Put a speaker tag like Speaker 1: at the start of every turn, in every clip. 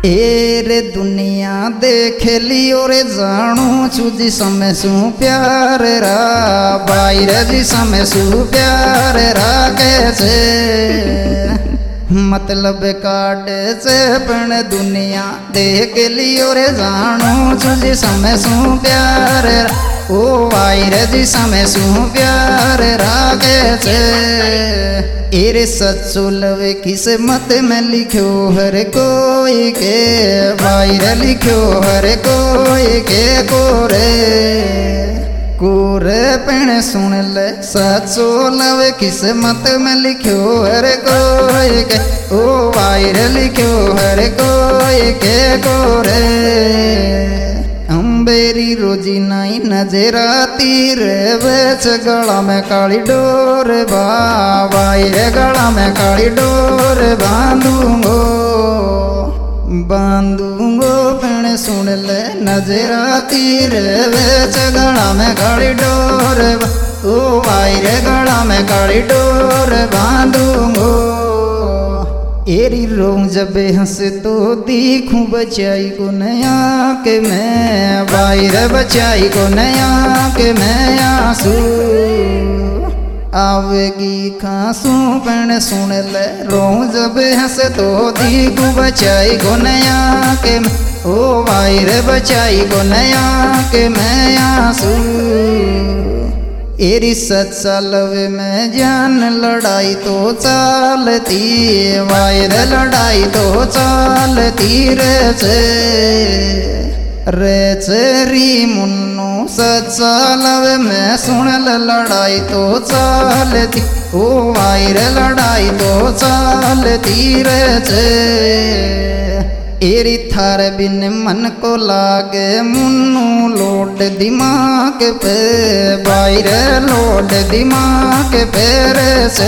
Speaker 1: ए रे दुनिया देख लियो रे जाणू छु जी समय सु प्यार रा भाई रे जी समय सु प्यार रा कैसे मतलब काटे से पण दुनिया देख लियो रे जाणू छु जी समय सु प्यार रा ओ भाई रे जी समय सु प्यार रा कैसे एरे सच्चो लवे किस्मत में लिखो हर कोई के भाई रे लिखो हर कोई के कोरे पेण सुन ले सच्चो लवे किस्मत में लिखो हर कोई के ओ भाई रे लिखो हर कोई के कोरे अम्बेरी रोजी नाई नजराती रे बेच गला में काली डोर भाई रे गला में काली डोर बांधूंगो पेण सुन ले नजराती रे बेच गला में काली डोर ओ भाई रे गला में काली डोर बांधूंगो एरी रोंग जब हंस तो दिखूं बचाई को नया के मैं भाई रे बचाई को नया के मैं आंसू आवेगी खांसू पेण सुन ले रोंग जब हंस तो दिखूं बचाई को नया के मैं ओ भाई रे बचाई को नया के मैं आंसू एरी सच्चा लवे में जान लड़ाई तो चालती भाई रे लड़ाई तो चालती रे री मुन्नू सच्चा लवे में सुन लड़ाई तो चालती ओ भाई रे लड़ाई तो चालती एरी थार बिन मन को लागे मुन्नू लोड दिमाग पे भाई रे लोड दिमाग पे से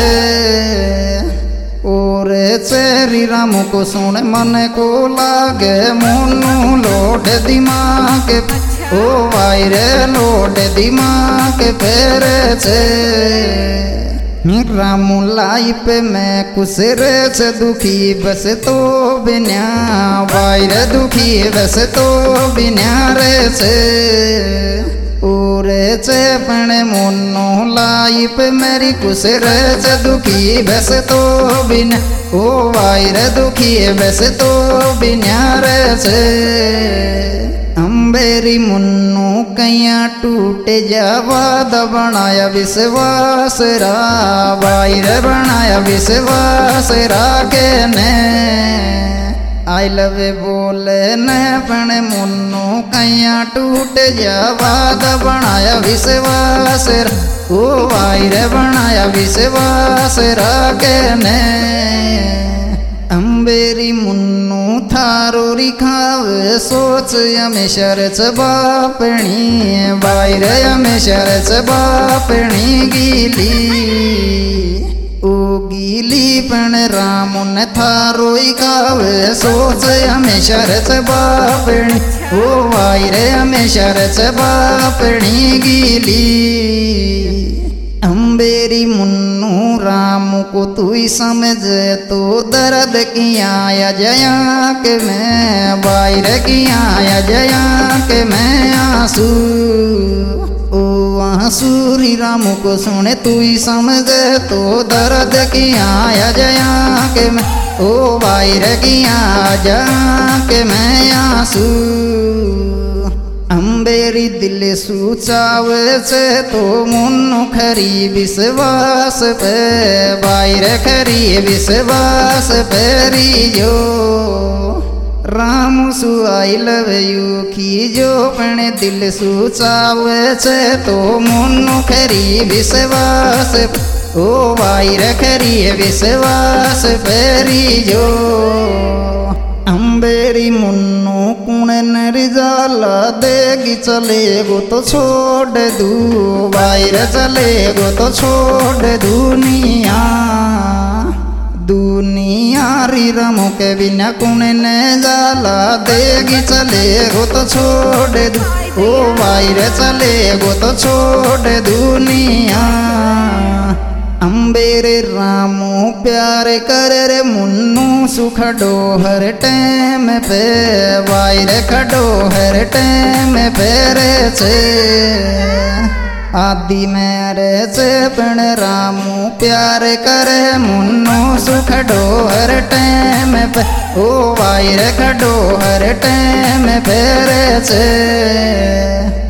Speaker 1: और चेरी राम को सुन मन को लागे मुन्नू लोड दिमाग पे ओ भाई रे लोड दिमाग पे से रामू लाइफ में कुछ रेच दुखी बस तो बिना भाई रे दुखी बस तो बिना रेच पूरे से पण मुन्नो लाइफ मेरी कुछ रेच दुखी बस तो बिना ओ भाई रे दुखी बस तो बिना रेच अम्बेरी मुन्नू कैया टूटे जावाद बनाया विश्वास रा भाई रे बनाया विश्वास रा के ने आई लव बोले न पण मुन्नू कैया टूटे जावाद बनाया विश्वास रा ओ भाई रे बनाया विश्वास रा के ने अम्बेरी मुन्नू थारो रिखावे सोच यमेशरच बापणी भाई रे यमेशरच बापणी गीली ओ गीली पण रामुन थारो रिखावे सोच यमेशरच बापणी ओ भाई रे यमेशरच बापणी गीली अम्बेरी मुन्नू राम को तू ही समझ तो दर्द किया या जया के मैं भाई रे किया या जया के मैं आंसू ओ आंसू री राम को सुने तू ही समझ तो दर्द किया या जया के मैं ओ भाई रे किया जा के मैं आंसू अम्बेरी दिल सूचावे से तो मुन्नू खरी विश्वास पे भाई रे खरी विश्वास पे रियो राम सु आई लव यू की जो पण दिल सूचावे से तो मुन्नू खरी विश्वास ओ भाई रे खरी विश्वास पे रियो अम्बेरी मुन्नू कुण नरिजाला देगी चले गो तो छोड़ दू भाई रे चले गो तो छोड़ दुनिया दुनिया री रम के बिना कुण ने जाला देगी चले गो तो छोड़ दू ओ भाई रे चले गो तो छोड़ दुनिया अंबेर रामू प्यार कर रे मुन्नू सुख डोहर टैम पे वायर खडोहर टैम पे रे छे आदि मेरे से पण रामू प्यार करे मुन्नू सुख डोहर टैम पे ओ वायर खडोहर टैम पे रे छे।